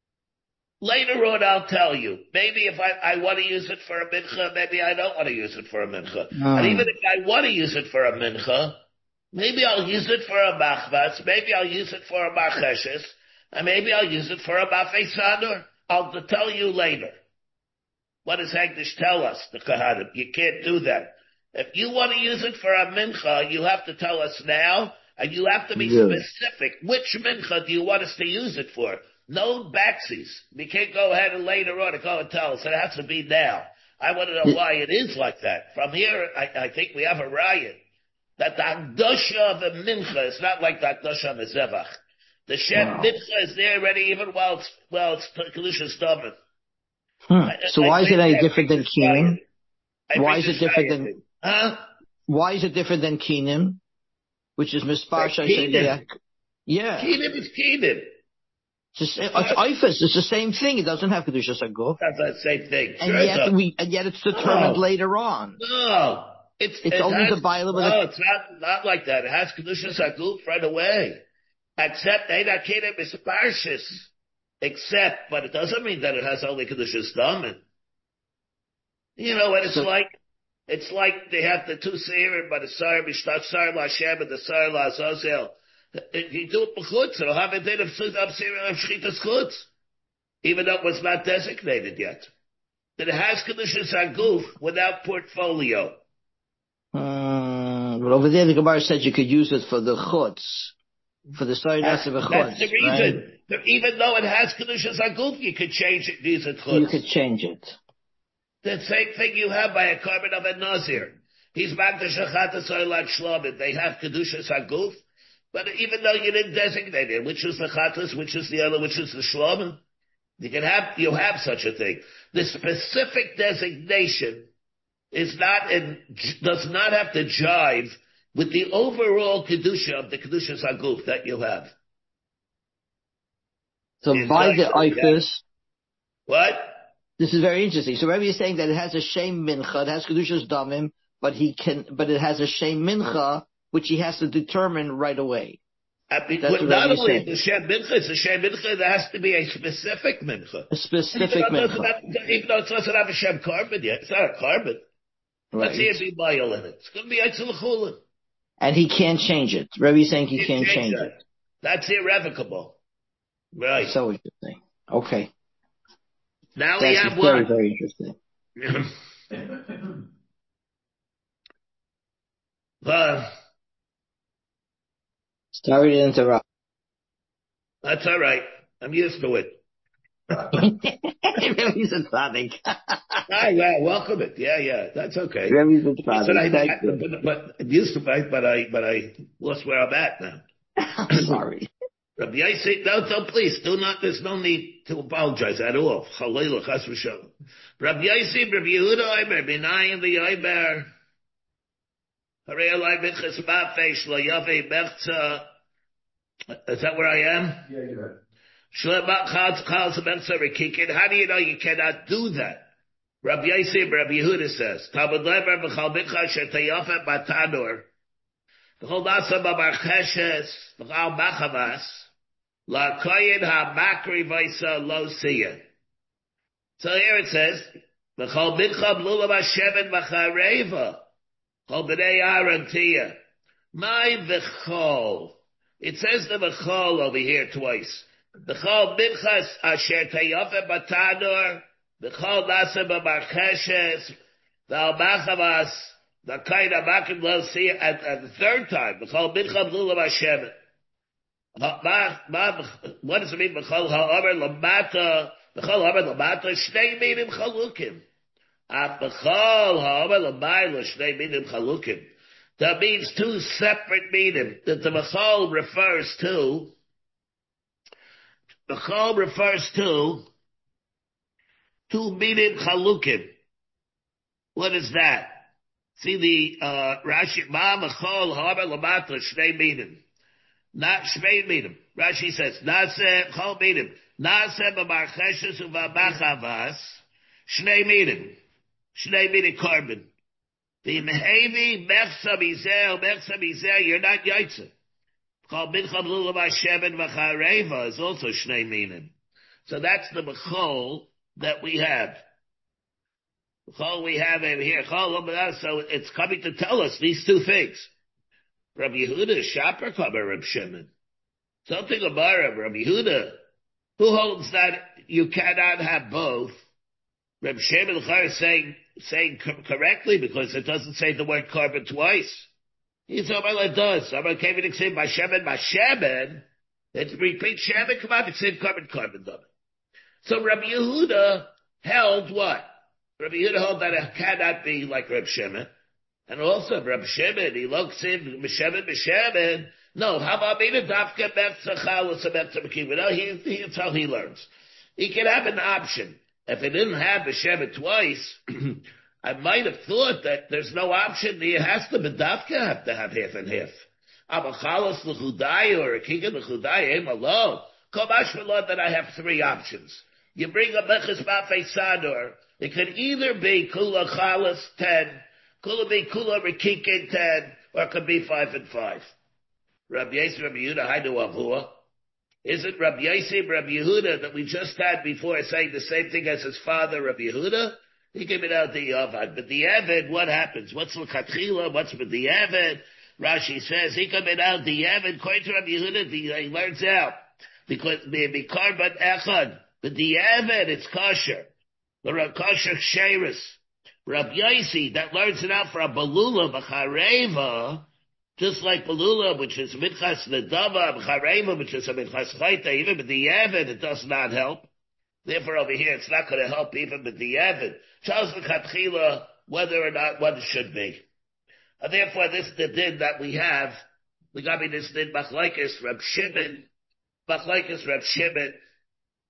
Later on I'll tell you. Maybe if I want to use it for a mincha, maybe I don't want to use it for a mincha. And even if I want to use it for a mincha, maybe I'll use it for a machmas, maybe I'll use it for a macheshes, and maybe I'll use it for a mafeisador. I'll tell you later. What does Hegdish tell us, the Kohanim? You can't do that. If you want to use it for a mincha, you have to tell us now, and you have to be specific. Which mincha do you want us to use it for? No backsies. We can't go ahead and later on and go and tell us. It has to be now. I want to know why it is like that. From here, I think we have a riot. That the Hakdosha of the mincha is not like the Hakdosha of the Zevach. The Shem mincha is there already even while it's Kedusha's Domin. So why is it any different than Keenan? Why is it different than? Why is it different than Keenan, which is Mispar Shayshayah? Yeah. Keenan is Keenan. It's Eifus. It's the same thing. It doesn't have Kedushas HaGuf. That's the same thing. And yet it's determined later on. No. It's only the Bible. No, it's not like that. It has Kedushas HaGuf right away. Except Eina Keenan Misparshis. Except, but it doesn't mean that it has only Kedushas Damin. You know what it's like they have the two Seirim, but the Sar Mishtat Sar LaShem and the Sar LaZazel. If you do it b'chutz, it'll have a din of Seirim of Shchitas Chutz. Even though it was not designated yet. That it has Kedushas HaGuf without portfolio. But over there the Gemara said you could use it for the Chutz. For the story of the Chutz. That's the reason. Right? Even though it has Kedushas HaGuf, you could change it, use it Chutz. You could change it. The same thing you have by a carbon of a Nazir. He's Magdash Achatas Oilat Shlomim. They have Kedushas HaGuf, but even though you didn't designate it, which is the Chatas, which is the other, which is the Shlomim, you have such a thing. The specific designation does not have to jive with the overall kedusha of the kedushas haguf that you have. So by the ifus, what? This is very interesting. So Rebbe is saying that it has a shem mincha, it has kedushas damim, but it has a shem mincha which he has to determine right away. Not only the shem mincha, it's a shem mincha. There has to be a specific mincha. A specific mincha. Even though it doesn't have a shem carbon yet, it's not a carbon. Right. Let's see if he bile in it. It's going to be Eitzel Chulin. And he can't change it. Rebbe is saying he can't change it. That's irrevocable. Right. So interesting. Okay. Now we have very, one. Very interesting. Sorry to interrupt. That's all right. I'm used to it. Rebbe's a tzaddik. Yeah, welcome it. Yeah, that's okay. Rebbe's a tzaddik. But I'm used to it, but I lost where I'm at now. I'm sorry. Rabbi Yossi, no, please, there's no need to apologize at all. Chalayla, chas v'shalom. Rabbi Yossi, Rabbi Yehuda, Rabbi Naim, the Yoiber, Harei Elai Minchas Mafesh, Lo Yavei Mechza. Is that where I am? Yeah, you're right. How do you know you cannot do that? Rabbi Yossi, Rabbi Yehuda says, Talmud Leber b'chal mincha shetayafet batanur, b'chol nasa b'marcheshes, b'chal machavas, la'koyin ha'makri v'isa lo siya. So here it says, b'chol mincha b'lula b'sheven b'chareva, b'chol b'nei Aaron tiya. My v'chol. It says the v'chol over here twice. B'chol minchas asher tayafet batanur, b'chol nasa b'marcheshes, v'al machavas, the kind of makim lo siya, at the third time, b'chol mincha b'lula b'sheven. What does it mean? B'chol ha'omer l'mata, b'chol ha'omer l'mata, shnei minim chalukim. B'chol ha'omer l'mayla, shnei minim chalukim. That means two separate minim. That the b'chol refers to. B'chol refers to two minim chalukim. What is that? See the Rashi, ma b'chol ha'omer l'mata, shnei minim. Not shmei minim. Rashi says, Nase chol minim. Nase b'marcheshes u'v'machavas. Shnei minim. Shnei minim carbon. V'imhevi mechsa mizeh, you're not yaitza. Chol mincha b'lula b'shemen v'chareva is also shnei minim. So that's the b'chol that we have. B'chol we have over here. So it's coming to tell us these two things. Rabbi Yehuda is Shaper Kaber Reb Shimon. Something about Rabbi Yehuda, who holds that you cannot have both. Reb Shimon is saying correctly because it doesn't say the word carbon twice. He said, well, it does. I'm okay with it saying Bashemen. It repeats Shemen, come on, it's in carbon. So Rabbi Yehuda held what? Rabbi Yehuda held that it cannot be like Reb Shimon. And also, Reb Shimon, he looks in, Meshemen. No, how about me to Dafka Bethzachalus and Bethzakiva? No, here's how he learns. He can have an option. If he didn't have Meshemen twice, I might have thought that there's no option. He has to B'dafka have to have half and half. Abachalas l'chudai or a kinga l'chudai, aim alone. Komash v'lod that I have three options. You bring a Meches Mafei Sador. It could either be Kula Chalas 10, could be Kula Rekikin 10, or it could be 5 and 5. Rabbi Yossi, Rabbi Yehuda, Haidu Avua. Is it Rabbi Yossi, Rabbi Yehuda that we just had before saying the same thing as his father, Rabbi Yehuda? He gave it out the Yavad. But the Evid, what happens? What's L'Katchila? What's with the Evid? Rashi says, he come out the Evid, according to Rabbi Yehuda, he learns out. Because maybe Karban Echad. But the Evid, it's kosher. The kosher Sheris. Rabbi Yossi, that learns it out for a Balula, B'chareva, just like Balula, which is Midchas Nedava, B'chareva, which is a Midchas Chayta, even with the Evid, it does not help. Therefore, over here, it's not going to help even with the Evid. Charles L'Katchila, whether or not what it should be. And therefore, this is the din that we have. We got me this din, Machlaikis Reb Shimon,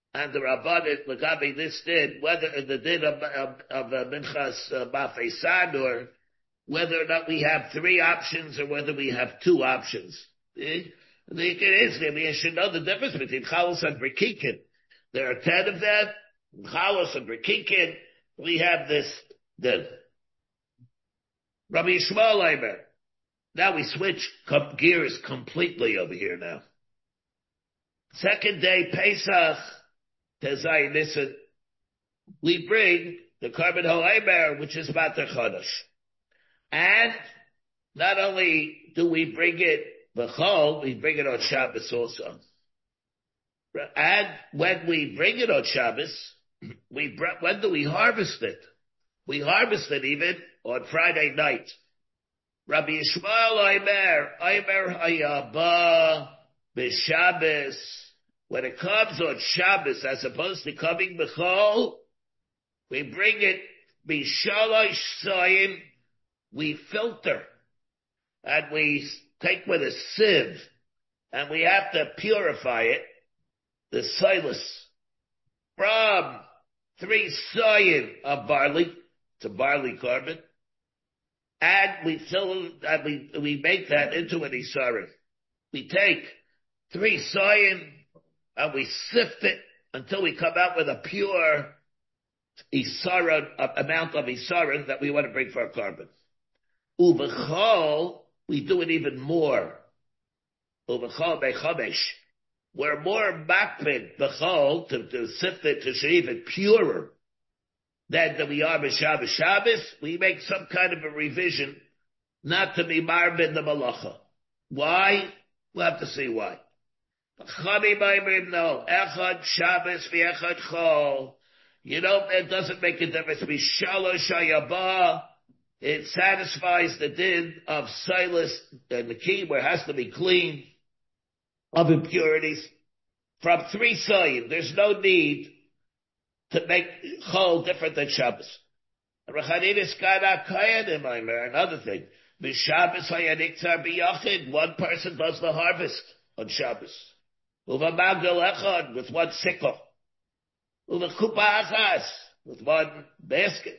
and the Rabbanim, Lagabi, this did, whether the din of Minchas Bafeisan, or whether or not we have 3 options, or whether we have 2 options. You should know the difference between Chalos and Rekikin. There are 10 of them. Chalos and Rekikin, we have this din. Rabbi Yishmael Eimer. Now we switch gears completely over here now. Second day, Pesach, Tezai Nisan, we bring the Korban Ha'omer, which is Matar Chodesh. And not only do we bring it B'chol, we bring it on Shabbos also. And when we bring it on Shabbos, when do we harvest it? We harvest it even on Friday night. Rabbi Yishmael Eimer Hayaba B'Shabbos. When it comes on Shabbos, as opposed to coming B'chol, we bring it B'Shalosh Sayim. We filter, and we take with a sieve, and we have to purify it, the silas, from 3 sayim of barley. It's a barley carbon. And we make that into an isarim. We take 3 sayim and we sift it until we come out with a pure isarim, amount of isarim that we want to bring for our carbon. Ubechol, we do it even more. Ubechol bechamesh. We're more makpid bechol to sift it to shave it purer than we are b'Shabbos. Shabbos, we make some kind of a revision not to be marbid the malacha. Why? We'll have to see why. No, echad Shabbos v'echad chol. It doesn't make a difference. B'shalosh hayaba. It satisfies the din of silas and the key where it has to be clean of impurities from 3 sayim. There's no need to make chol different than Shabbos. Another thing, one person does the harvest on Shabbos. With 1 sickle. With 1 basket.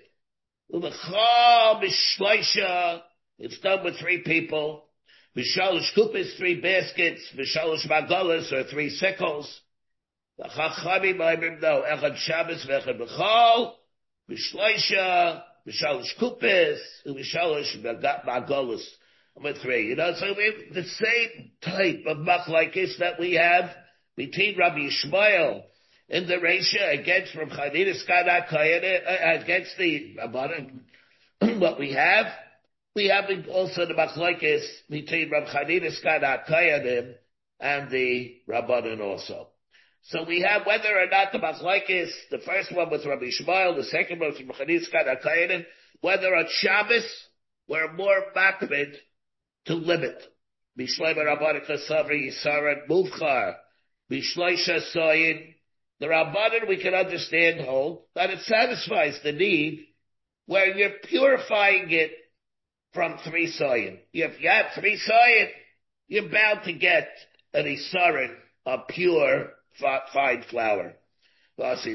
It's done with 3 people. V'shalosh kupas, 3 baskets. V'shalosh magalas, or 3 sickles. The Chachamim no, echad Shabbos v'echad b'chol. V'shloisha, v'shalosh kupas, v'shalosh magalas. With 3. So we have the same type of machlokes that we have between Rabbi Yishmael in the Reisha against from Chanidas Kana against the Rabbanan. What we have also the machlokes between Rabbi Chanidas Kana and the Rabbanan also. So we have whether or not the machlokes, the first one was Rabbi Yishmael, the second one was Rabbi Chanidas Kana, whether on Shabbos we're more makpid to limit. Bishleima Rabbanan Kasavri Yisaran Muvchar Bishleisha Soyin. The Rabbanan we can understand hold that it satisfies the need where you're purifying it from 3 sayim. If you have 3 sayim, you're bound to get an isarin of pure fine flour. You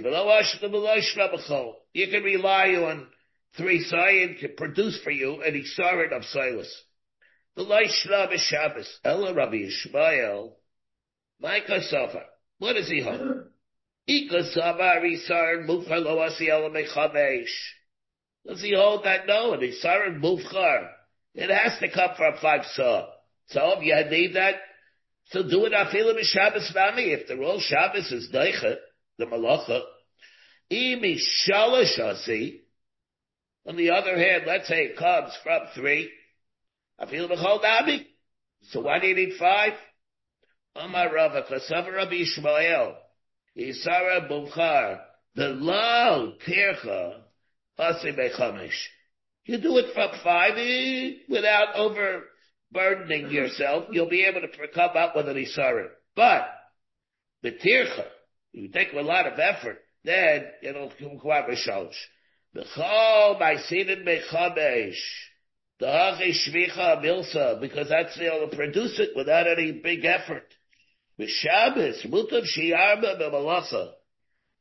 can rely on 3 sayim to produce for you an isarin of silas. The Leishla b'Shabbos, Ella Rabbi Yishmael, Micah Sofer. What does he hold? Does he hold that? No, and Isaran Mufchar. It has to come from 5 saw. So if you need that, so do it afilim Shabbos nami. If the roll Shabbos is deicha, the malacha. Imi shalosh asi. On the other hand, let's say it comes from 3. Afilim b'chol nami. So why do you need 5? Amar Rava, Kasav Rabbi Yishmael. Isara Bumchar, the Lao Tircha, Asi Bechamesh. You do it from 5 without overburdening yourself. You'll be able to come up with an Isara. But the Tircha, you take a lot of effort, then it'll come out with Shalosh. B'chol Ma'asinin Bechamesh. The Hachi Shvicha Milsa, because that's able to produce it without any big effort. B'Shabbos, mutav sheyarba b'malacha.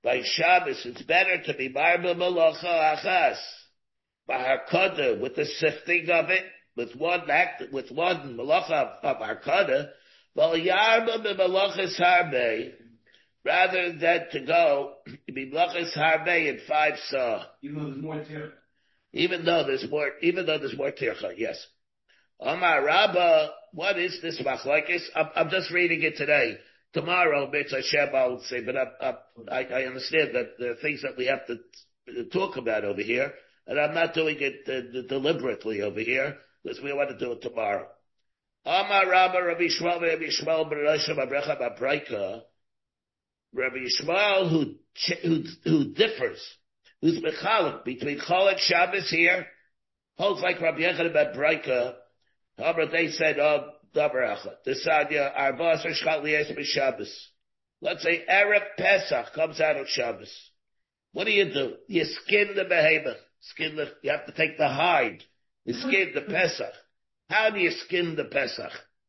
By Shabbos, it's better to be marba malacha achas. By harkada, with the sifting of it, with one malacha of harkada, well, yarba b'malachas harbe, rather than to go, be malachas harbe in 5 saw. Even though there's more tircha, yes. Amar Rabba, what is this machlokes? I'm just reading it today. Tomorrow, Mitzvah Hashem, I'll say, but I understand that there are things that we have to talk about over here, and I'm not doing it deliberately over here, because we want to do it tomorrow. Amar Rabba, Rabbi Yishmael, B'Roshem, Abrecha, B'Braika, Rabbi Yishmael, who differs, who's mechalik between Chol and Shabbos here, holds like Rabbi Yechon B'Braika. However, they said, davar echad. Desadya, Arba Asar Shchat Lies B'Shabbos. Let's say Erev Pesach comes out of Shabbos. What do? You skin the behemoth. You have to take the hide. You skin the Pesach. How do you skin the Pesach?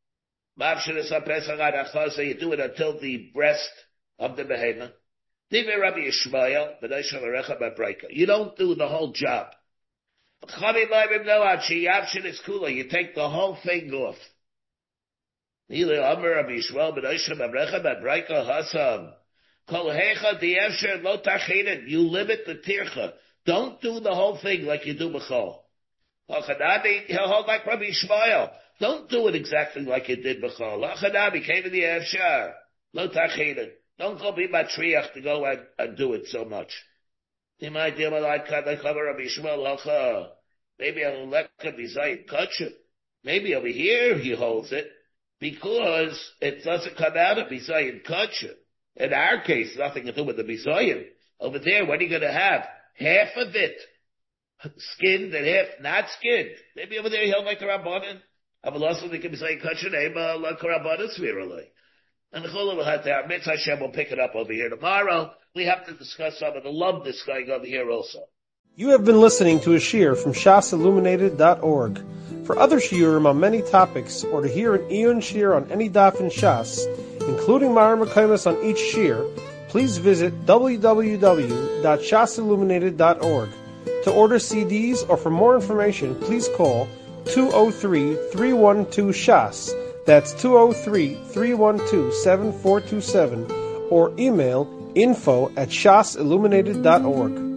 You do it until the breast of the behemoth. You don't do the whole job. You take the whole thing off. You limit the tircha. Don't do the whole thing like you do b'chol. He'll hold like Rabbi Yishmael. Don't do it exactly like you did b'chol. Came in the efshar. Lo tachinen. Don't go be matriach to go and do it so much. Maybe I'll let Bizayit Kutcher. Maybe over here he holds it because it doesn't come out of Bizayit Kutcher. In our case, nothing to do with the Bizayit. Over there, what are you going to have? Half of it skinned and half not skinned. Maybe over there he'll like the Rabbanan. I will also think of Bizayit Kutcher name like Rabbanan Sviralai. And the Chula will have to have Mitzvah Hashem will pick it up over here tomorrow. We have to discuss some of the love that's going over here also. You have been listening to a shiur from shasilluminated.org. For other shiurim on many topics, or to hear an Iyun shiur on any daf in Shas, including Mara Mekaymas on each shiur, please visit www.shasilluminated.org. To order CDs or for more information, please call 203-312-SHAS. That's 203-312-7427, or email info@shasilluminated.org.